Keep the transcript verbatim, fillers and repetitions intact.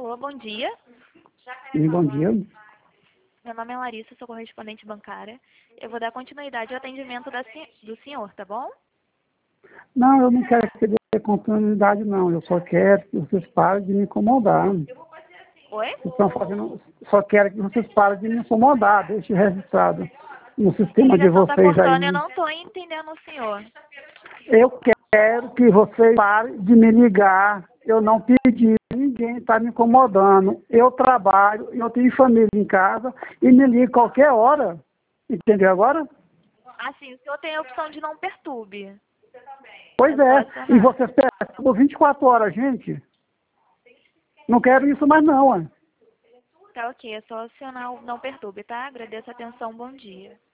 Alô, bom dia. Sim, bom dia. Meu nome é Larissa, sou correspondente bancária. Eu vou dar continuidade ao atendimento da, sen- do senhor, tá bom? Não, eu não quero que você dê continuidade, não. Eu só quero que vocês parem de me incomodar. Oi? Vocês estão fazendo... Só quero que vocês parem de me incomodar. Deixe registrado no A sistema de ligação tá vocês cortando e eu aí. não tô entendendo o senhor. Eu quero que vocês parem de me ligar. Eu não pedi, ninguém está me incomodando. Eu trabalho, eu tenho família em casa e me liga qualquer hora. Entendeu agora? Assim, o senhor tem a opção de não perturbe. Pois É só é. E acionar. vocês perturbam vinte e quatro horas, gente. Não quero isso mais não, ué. Tá ok, é só acionar o não perturbe, tá? Agradeço a atenção, bom dia.